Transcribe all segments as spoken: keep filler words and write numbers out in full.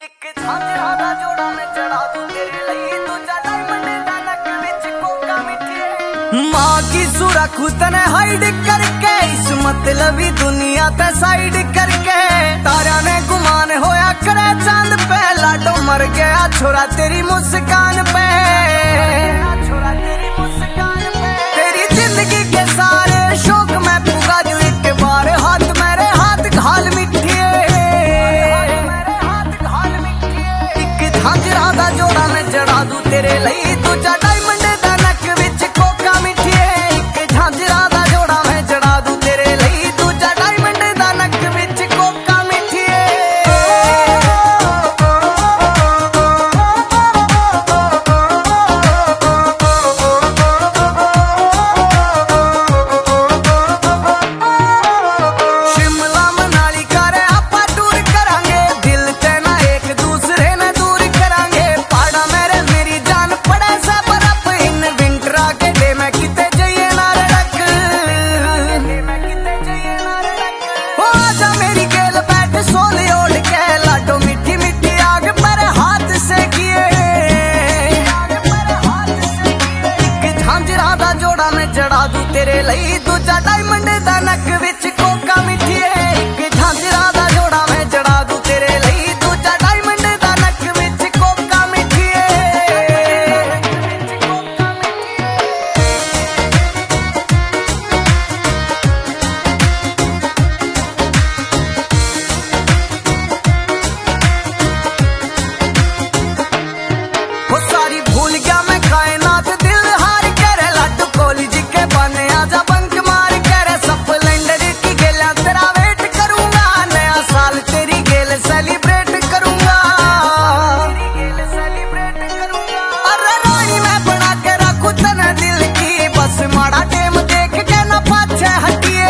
ਇੱਕ झांझरा दा जोड़ा मैं चढ़ा दूं तेरे लिए दूजा डायमंड दा नक विच कोका मिठिए मां की सुरख तने हाइड करके इस मतलबी दुनिया ते साइड करके तारा ने गुमान होया करे चांद पे लाडो मर गया छोरा तेरी मुस्कान पे छोरा तेरी मुस्कान पे तेरी जिंदगी के सारे शौक मैं पूरा दूं एक बार हाथ मेरे हाथ घाल मिठिए झांझरा दा जोड़ा मैं चढ़ा दूं तेरे लिए दूजा डायमंड दा नक विच कोका मिठिए एक झांझरा दा जोड़ा मैं चढ़ा दूं तेरे लिए दूजा डायमंड दा नक विच कोका मिठिए शिमला मनाली करे आपा टूर करांगे दिल ते ना एक दूसरे ने चढ़ा दूं तेरे लिए दूजा डायमंड दा नक विच कोका मिठिए एक झांझरा दा जोड़ा मैं चढ़ा दूं तेरे लिए दूजा डायमंड दा नक विच कोका मिठिए वो सारी भूल गया मैं कायनात दिल हार कर लड्डू कॉलेज के बने आजा बंक मार कर स्प्लेंडर की गेला तेरा वेट करूंगा नया साल तेरी गेल सेलिब्रेट करूंगा अरे रानी मैं बना के रखूं तने दिल की बस माड़ा टेम देख के ना पाछे हटिए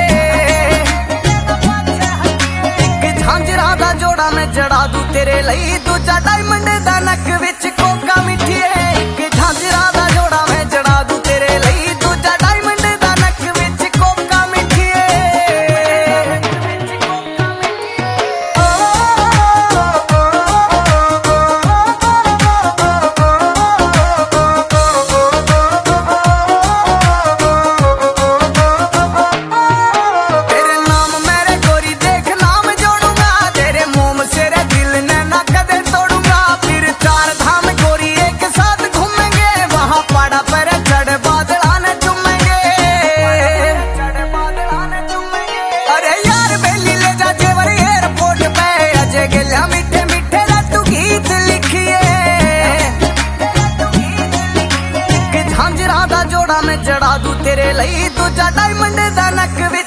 एक झांझरा दा जोड़ा मैं चढ़ा दूं तेरे लिए दूजा डायमंड दा नक विच कोका मिठिए एक झांझरा दा जोड़ा मैं चढ़ा दूं तेरे लिए दूजा डायमंड दा नक विच कोका मिठिए तेरे नाम मेरे गोरी देख नाम जोड़ूंगा तेरे मोम से रे दिल ने ना कदे तोड़ूंगा फिर चार धाम गोरी एक साथ घूमेंगे वहां पहाड़ा पर चढ़ बादलाने चूमेंगे अरे यार बेली ले जा जेवर एयरपोर्ट पे अजय गेला मीठे मीठे तू गीत लिखिए एक झांझरा दा जोड़ा मैं चढ़ा दूं तेरे लिए दूजा डायमंड दा नक विच